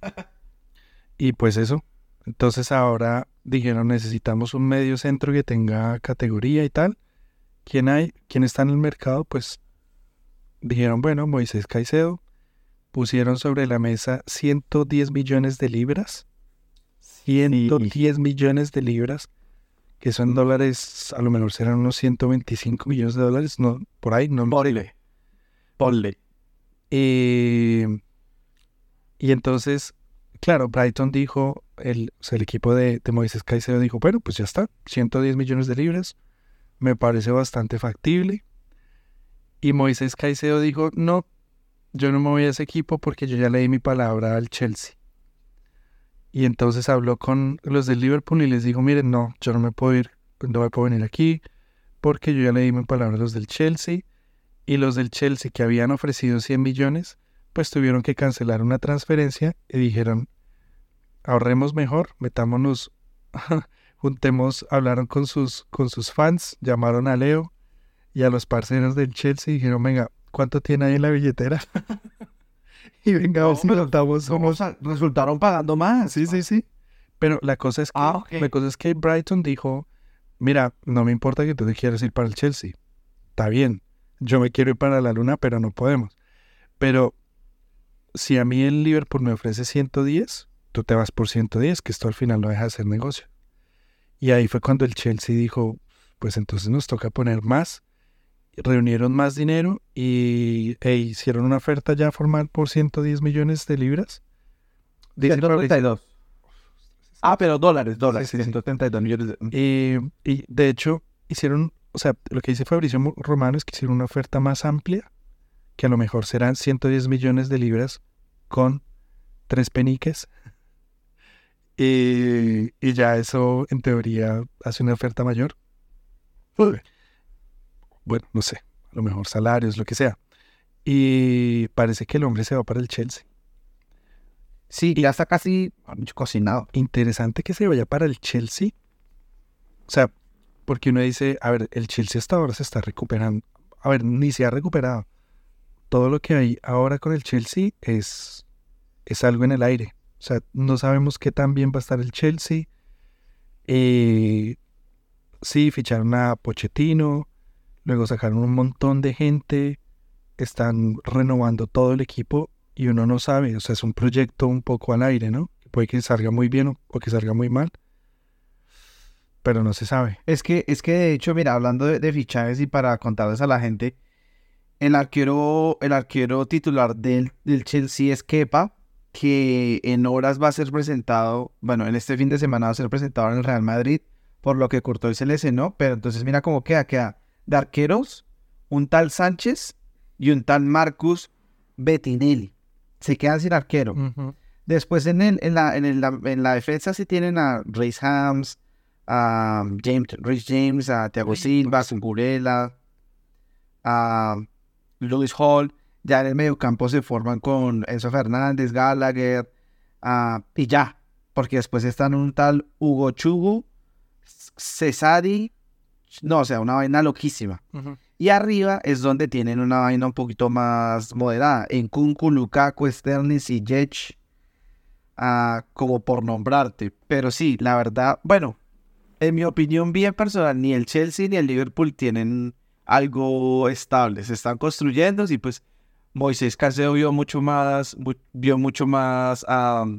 Speaker 2: Y pues eso. Entonces ahora dijeron, necesitamos un medio centro que tenga categoría y tal. ¿Quién hay? ¿Quién está en el mercado? Pues dijeron, bueno, Moisés Caicedo. Pusieron sobre la mesa ciento diez millones de libras. ciento diez millones de libras, que son dólares, a lo mejor serán unos ciento veinticinco millones de dólares, no, por ahí, no.
Speaker 1: Ponle. Ponle.
Speaker 2: Eh, y entonces, claro, Brighton dijo, el, o sea, el equipo de, de Moisés Caicedo dijo, bueno, pues ya está, ciento diez millones de libras, me parece bastante factible. Y Moisés Caicedo dijo, no, yo no me voy a ese equipo porque yo ya le di mi palabra al Chelsea. Y entonces habló con los del Liverpool y les dijo, miren, no, yo no me puedo ir, no me puedo venir aquí porque yo ya le di mi palabra a los del Chelsea. Y los del Chelsea que habían ofrecido cien millones, pues tuvieron que cancelar una transferencia y dijeron, ahorremos mejor, metámonos, juntemos, hablaron con sus, con sus fans, llamaron a Leo y a los parceros del Chelsea y dijeron, venga, ¿cuánto tiene ahí en la billetera? Y venga,
Speaker 1: No,
Speaker 2: a ver si
Speaker 1: pero-
Speaker 2: notamos, somos...
Speaker 1: Somos, resultaron pagando más.
Speaker 2: Sí, sí, sí. Pero la cosa es que,
Speaker 1: Ah, ok.
Speaker 2: la cosa es que Brighton dijo, mira, no me importa que tú te quieras ir para el Chelsea. Está bien, yo me quiero ir para la luna, pero no podemos. Pero si a mí el Liverpool me ofrece ciento diez, tú te vas por ciento diez, que esto al final no deja de ser negocio. Y ahí fue cuando el Chelsea dijo, pues entonces nos toca poner más. Reunieron más dinero y e hicieron una oferta ya formal por ciento diez millones de libras. Dice
Speaker 1: ciento treinta y dos. Ah, pero dólares, dólares.
Speaker 2: Sí, sí, sí.
Speaker 1: ciento treinta y dos millones de...
Speaker 2: Eh, y de hecho hicieron, o sea, lo que dice Fabricio Mo- Romano es que hicieron una oferta más amplia, que a lo mejor serán ciento diez millones de libras con tres peniques. Y, y ya eso, en teoría, hace una oferta mayor. Bueno, no sé, a lo mejor salarios, lo que sea. Y parece que el hombre se va para el Chelsea.
Speaker 1: Sí, ya está casi cocinado.
Speaker 2: Interesante que se vaya para el Chelsea. O sea, porque uno dice, a ver, el Chelsea hasta ahora se está recuperando. A ver, ni se ha recuperado. Todo lo que hay ahora con el Chelsea es, es algo en el aire. O sea, no sabemos qué tan bien va a estar el Chelsea. Eh, sí, ficharon a Pochettino, luego sacaron un montón de gente, están renovando todo el equipo y uno no sabe, o sea, es un proyecto un poco al aire, ¿no? Puede que salga muy bien o, o que salga muy mal, pero no se sabe.
Speaker 1: Es que, es que de hecho, mira, hablando de, de fichajes y para contarles a la gente, el arquero, el arquero titular del, del Chelsea es Kepa, que en horas va a ser presentado, bueno, en este fin de semana va a ser presentado en el Real Madrid, por lo que Courtois se lesionó, pero entonces mira cómo queda, queda de arqueros, un tal Sánchez y un tal Marcus Bettinelli. Se quedan sin arquero.
Speaker 2: Uh-huh.
Speaker 1: Después en, el, en, la, en, el, en la defensa sí tienen a Reece James, a James, Reece James, a Thiago Silva, a Cucurella, a Lewis Hall. Ya en el mediocampo se forman con Enzo Fernández, Gallagher, uh, y ya. Porque después están un tal Hugo Chugu, Cesari, no, o sea, una vaina loquísima.
Speaker 2: Uh-huh.
Speaker 1: Y arriba es donde tienen una vaina un poquito más moderada. En Nkunku, Lukaku, Sterling y Ziyech, uh, como por nombrarte. Pero sí, la verdad, bueno, en mi opinión bien personal, ni el Chelsea ni el Liverpool tienen algo estable. Se están construyendo y pues Moisés Caicedo vio mucho más, mu- vio mucho más um,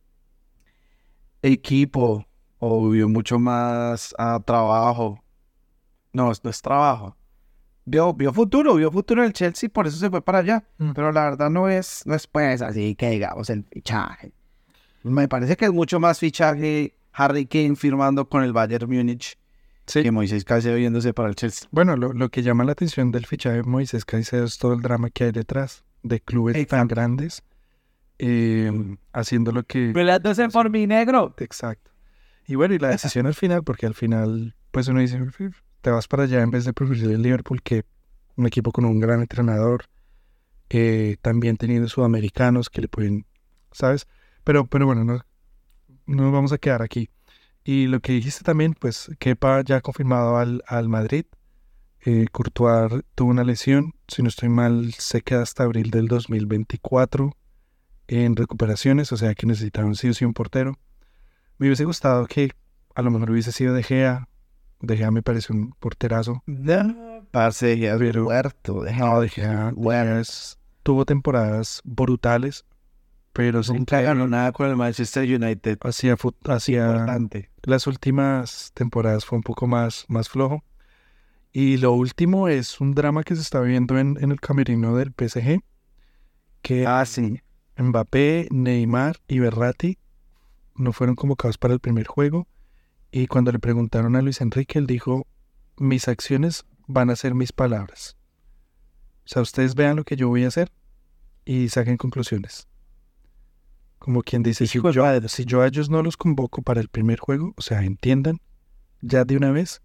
Speaker 1: equipo o vio mucho más ah, trabajo. No, no es trabajo. Vio, vio futuro, vio futuro en el Chelsea, por eso se fue para allá.
Speaker 2: Mm.
Speaker 1: Pero la verdad no es, no es pues así que digamos el fichaje. Me parece que es mucho más fichaje Harry Kane firmando con el Bayern Múnich
Speaker 2: Sí.
Speaker 1: que Moisés Caicedo yéndose para el Chelsea.
Speaker 2: Bueno, lo, lo que llama la atención del fichaje de Moisés Caicedo es todo el drama que hay detrás de clubes tan
Speaker 1: Exacto.
Speaker 2: grandes eh, haciendo lo que...
Speaker 1: Peleándose por mi negro.
Speaker 2: Exacto. Y bueno, y la decisión al final, porque al final, pues uno dice, te vas para allá en vez de preferir el Liverpool, que un equipo con un gran entrenador, eh, también teniendo sudamericanos que le pueden, ¿sabes? Pero, pero bueno, no, no nos vamos a quedar aquí. Y lo que dijiste también, pues Kepa ya confirmado al, al Madrid. Eh, Courtois tuvo una lesión, si no estoy mal, se queda hasta abril del dos mil veinticuatro en recuperaciones, o sea que necesitaron sí o sí un portero. Me hubiese gustado que a lo mejor hubiese sido De Gea. De Gea me parece un porterazo.
Speaker 1: No, parce, De Gea es
Speaker 2: Pero-
Speaker 1: muerto. De Gea
Speaker 2: No, De Gea, De Gea es- tuvo temporadas brutales, pero sí
Speaker 1: nunca ganó nada con el Manchester United.
Speaker 2: hacía, fut- hacía
Speaker 1: Importante.
Speaker 2: las últimas temporadas fue un poco más, más flojo. Y lo último es un drama que se está viendo en, en el camerino del P S G, que
Speaker 1: Ah, sí.
Speaker 2: Mbappé, Neymar y Verratti no fueron convocados para el primer juego. Y cuando le preguntaron a Luis Enrique, él dijo, mis acciones van a ser mis palabras. O sea, ustedes vean lo que yo voy a hacer y saquen conclusiones. Como quien dice, si
Speaker 1: Hijo de
Speaker 2: yo,
Speaker 1: madre.
Speaker 2: si yo a ellos no los convoco para el primer juego, o sea, entiendan ya de una vez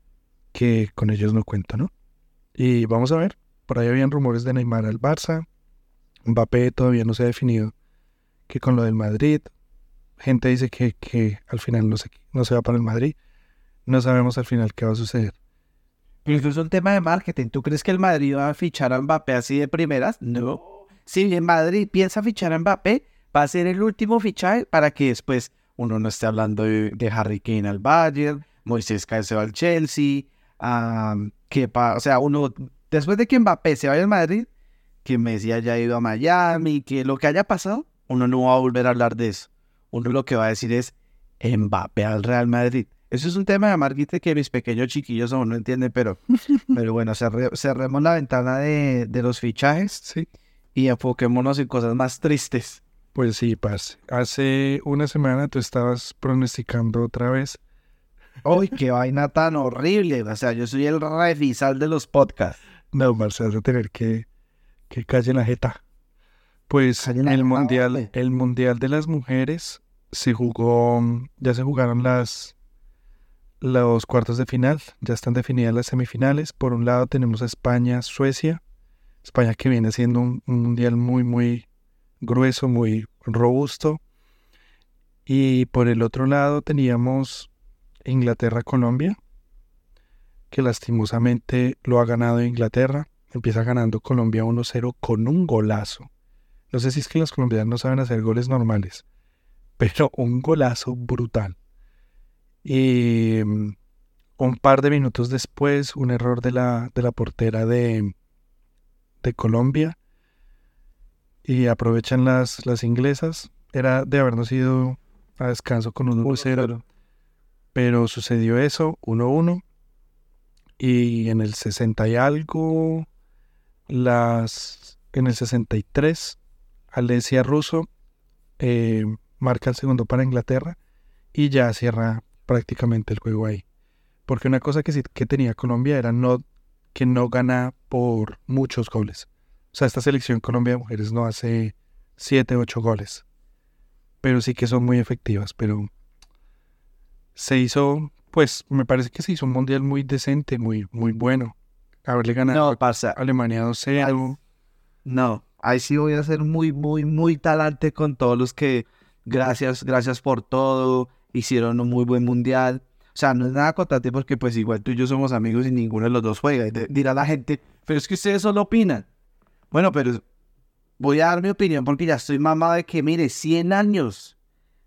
Speaker 2: que con ellos no cuento, ¿no? Y vamos a ver, por ahí habían rumores de Neymar al Barça, Mbappé todavía no se ha definido que con lo del Madrid, gente dice que, que al final no se, no se va para el Madrid, no sabemos al final qué va a suceder.
Speaker 1: Pero eso es un tema de marketing. ¿Tú crees que el Madrid va a fichar a Mbappé así de primeras? No. Si el Madrid piensa fichar a Mbappé, va a ser el último fichaje para que después uno no esté hablando de, de Harry Kane al Bayern, Moisés Caicedo al Chelsea, um, que pa, o sea, uno, después de que Mbappé se vaya al Madrid, que Messi haya ido a Miami, que lo que haya pasado, uno no va a volver a hablar de eso. Uno lo que va a decir es Mbappé al Real Madrid. Eso es un tema de marketing que mis pequeños chiquillos aún no entienden, pero, pero bueno, cerre- cerremos la ventana de, de los fichajes
Speaker 2: Sí.
Speaker 1: y enfoquémonos en cosas más tristes.
Speaker 2: Pues sí, parce. Hace una semana tú estabas pronosticando otra vez.
Speaker 1: ¡Uy, qué vaina tan horrible! O sea, yo soy el revisal de los podcasts.
Speaker 2: No, Marce, vas a tener que, que calle la jeta. Pues
Speaker 1: Calle la
Speaker 2: el
Speaker 1: jeta,
Speaker 2: mundial,
Speaker 1: hombre.
Speaker 2: el mundial de las mujeres se jugó, ya se jugaron las los cuartos de final, ya están definidas las semifinales. Por un lado tenemos a España, Suecia, España que viene siendo un, un mundial muy, muy grueso, muy robusto. Y por el otro lado teníamos Inglaterra, Colombia, que lastimosamente lo ha ganado Inglaterra. Empieza ganando Colombia uno cero con un golazo. No sé si es que los colombianos no saben hacer goles normales, pero un golazo brutal. Y mm, un par de minutos después, un error de la, de la portera de, de Colombia. Y aprovechan las, las inglesas. Era de habernos ido a descanso con un uno cero. Pero sucedió eso, uno uno. Y en el sesenta y algo, las, en el sesenta y tres, Alessia Russo eh, marca el segundo para Inglaterra y ya cierra prácticamente el juego ahí. Porque una cosa que sí que tenía Colombia era no, que no gana por muchos goles. O sea, esta selección Colombia de mujeres no hace siete, ocho goles. Pero sí que son muy efectivas. Pero se hizo, pues me parece que se hizo un mundial muy decente, muy, muy bueno. Haberle ganado
Speaker 1: No, pasa.
Speaker 2: a Alemania dos cero.
Speaker 1: No, ahí sí voy a ser muy, muy, muy talante con todos los que, gracias, gracias por todo, hicieron un muy buen mundial. O sea, no es nada contra ti porque pues igual tú y yo somos amigos y ninguno de los dos juega. Y de- dirá la gente, pero es que ustedes solo opinan. Bueno, pero voy a dar mi opinión porque ya estoy mamado de que, mire, cien años,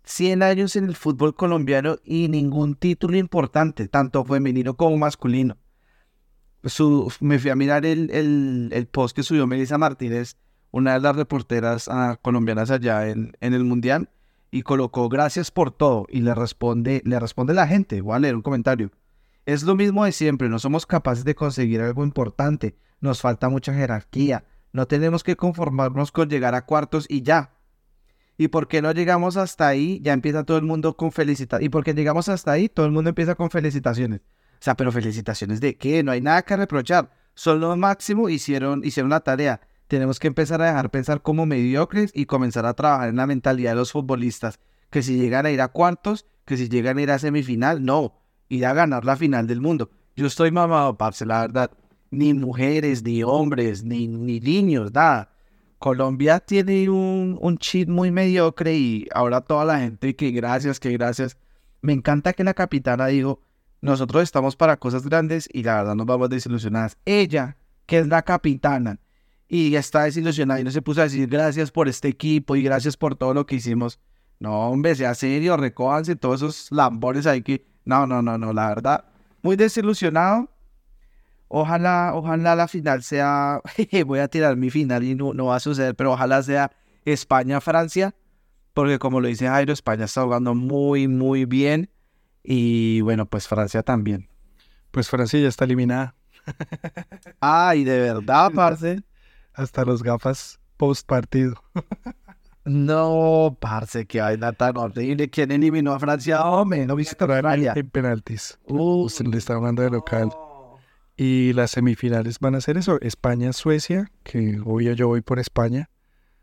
Speaker 1: cien años en el fútbol colombiano y ningún título importante, tanto femenino como masculino. Su, me fui a mirar el, el, el post que subió Melissa Martínez, una de las reporteras ah, colombianas allá en, en el Mundial, y colocó gracias por todo, y le responde, le responde la gente. Voy a leer un comentario. Es lo mismo de siempre, no somos capaces de conseguir algo importante, nos falta mucha jerarquía, no tenemos que conformarnos con llegar a cuartos y ya. ¿Y por qué no llegamos hasta ahí? Ya empieza todo el mundo con felicitaciones. ¿Y por qué llegamos hasta ahí? Todo el mundo empieza con felicitaciones. O sea, pero felicitaciones ¿de qué? No hay nada que reprochar. Son lo máximo, hicieron, hicieron la tarea. Tenemos que empezar a dejar pensar como mediocres y comenzar a trabajar en la mentalidad de los futbolistas. Que si llegan a ir a cuartos, que si llegan a ir a semifinal, no. Ir a ganar la final del mundo. Yo estoy mamado, parce, la verdad. Ni mujeres, ni hombres, ni, ni niños, nada. Colombia tiene un, un chip muy mediocre y ahora toda la gente que gracias, que gracias. Me encanta que la capitana dijo, nosotros estamos para cosas grandes y la verdad nos vamos desilusionadas. Ella, que es la capitana, y está desilusionada y no se puso a decir gracias por este equipo y gracias por todo lo que hicimos. No, hombre, sea serio, recójanse todos esos lambones ahí que... No, no, no, no, la verdad, muy desilusionado. Ojalá, ojalá la final sea, voy a tirar mi final y no, no va a suceder, pero ojalá sea España-Francia, porque como lo dice Jairo, España está jugando muy, muy bien, y bueno, pues Francia también.
Speaker 2: Pues Francia ya está eliminada.
Speaker 1: Ay, de verdad, parce.
Speaker 2: Hasta los gafas post partido.
Speaker 1: No, parce, qué vaina tan horrible. ¿Quién eliminó a Francia? Hombre, no viste Australia.
Speaker 2: En penaltis.
Speaker 1: Uh,
Speaker 2: Usted le está jugando de local.
Speaker 1: no.
Speaker 2: Y las semifinales van a ser eso, España-Suecia, que obvio yo voy por España.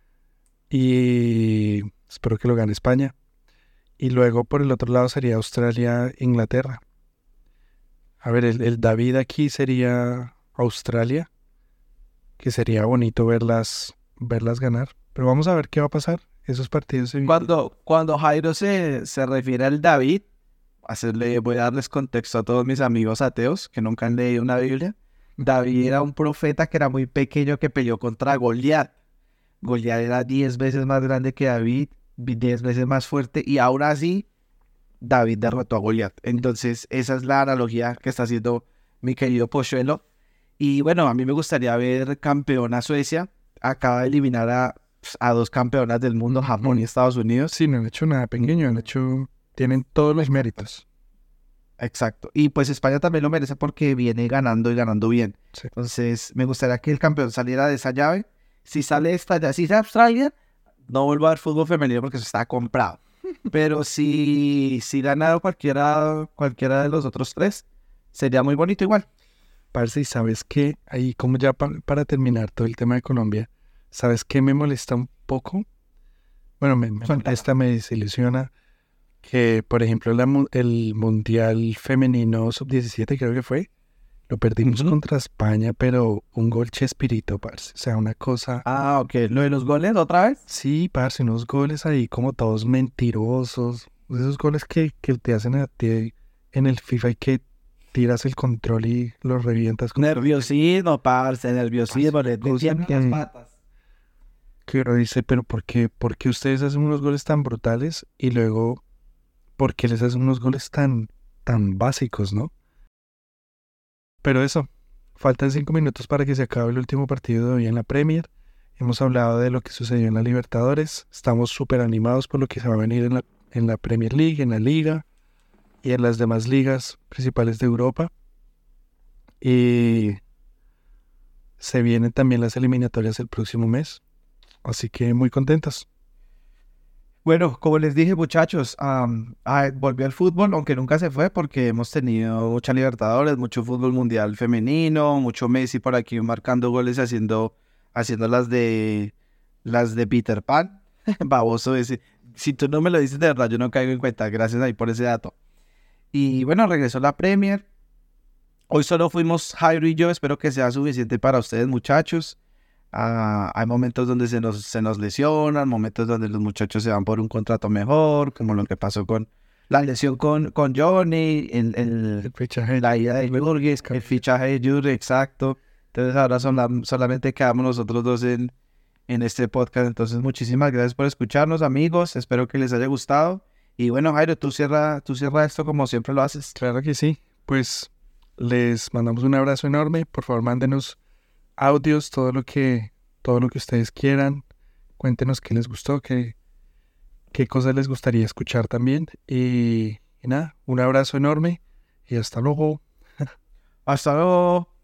Speaker 2: Y espero que lo gane España. Y luego por el otro lado sería Australia-Inglaterra. A ver, el, el David aquí sería Australia, que sería bonito verlas, verlas ganar. Pero vamos a ver qué va a pasar. Esos partidos se...
Speaker 1: Cuando, cuando Jairo se, se refiere al David, hacerle, voy a darles contexto a todos mis amigos ateos que nunca han leído una Biblia. David era un profeta que era muy pequeño que peleó contra Goliat. Goliat era diez veces más grande que David, diez veces más fuerte, y aún así David derrotó a Goliat. Entonces esa es la analogía que está haciendo mi querido Pochuelo. Y bueno, a mí me gustaría ver campeona Suecia. Acaba de eliminar a, a dos campeonas del mundo, Japón y Estados Unidos.
Speaker 2: Sí, no han hecho nada pequeño, han hecho... Tienen todos los méritos.
Speaker 1: Exacto. Y pues España también lo merece porque viene ganando y ganando bien.
Speaker 2: Sí.
Speaker 1: Entonces me gustaría que el campeón saliera de esa llave. Si sale esta llave, si es Australia, no vuelvo a ver fútbol femenino porque eso está comprado. Pero si, si gana cualquiera, cualquiera de los otros tres, sería muy bonito igual.
Speaker 2: Parce, ¿y sabes qué? Ahí como ya pa- para terminar todo el tema de Colombia, ¿sabes qué me molesta un poco? Bueno, me, me molesta, me desilusiona que, por ejemplo, la mu- el Mundial Femenino sub diecisiete creo que fue, lo perdimos
Speaker 1: Ujú.
Speaker 2: contra España, pero un gol Chespirito, parce. O sea, una cosa...
Speaker 1: Ah, ok. ¿Lo de los goles otra vez?
Speaker 2: Sí, parce, unos goles ahí como todos mentirosos. Esos goles que, que te hacen a ti en el FIFA y que tiras el control y los revientas. Con...
Speaker 1: Nerviosismo, parce, nerviosismo. Le
Speaker 2: Cosa
Speaker 1: decían
Speaker 2: que-
Speaker 1: las patas.
Speaker 2: Que uno dice, pero ¿por qué, por qué ustedes hacen unos goles tan brutales y luego por qué les hacen unos goles tan, tan básicos, ¿no? Pero eso, faltan cinco minutos para que se acabe el último partido de hoy en la Premier. Hemos hablado de lo que sucedió en la Libertadores. Estamos súper animados por lo que se va a venir en la, en la Premier League, en la Liga y en las demás ligas principales de Europa. Y se vienen también las eliminatorias el próximo mes. Así que muy contentos.
Speaker 1: Bueno, como les dije, muchachos, am, ah, volvió al fútbol, aunque nunca se fue, porque hemos tenido mucha Libertadores, mucho fútbol mundial femenino, mucho Messi por aquí marcando goles y haciendo, haciendo las de las de Peter Pan. Baboso ese. Si tú no me lo dices de verdad, yo no caigo en cuenta. Gracias ahí por ese dato. Y bueno, regresó la Premier. Hoy solo fuimos Jairo y yo. Espero que sea suficiente para ustedes, muchachos. Ah, hay momentos donde se nos, se nos lesionan, momentos donde los muchachos se van por un contrato mejor, como lo que pasó con la lesión con, con Johnny, el, el-
Speaker 2: El fichaje.
Speaker 1: la ida de Jürgen, el fichaje de Jürgen, exacto. Entonces ahora son- solamente quedamos nosotros dos en, en este podcast. Entonces muchísimas gracias por escucharnos, amigos. Espero que les haya gustado Y bueno, Jairo, tú cierra, tú cierra esto como siempre lo haces.
Speaker 2: Claro que sí. Pues les mandamos un abrazo enorme. Por favor, mándenos audios, todo lo que, todo lo que ustedes quieran. Cuéntenos qué les gustó, qué, qué cosas les gustaría escuchar también. Y, y nada, un abrazo enorme y hasta luego.
Speaker 1: Hasta luego.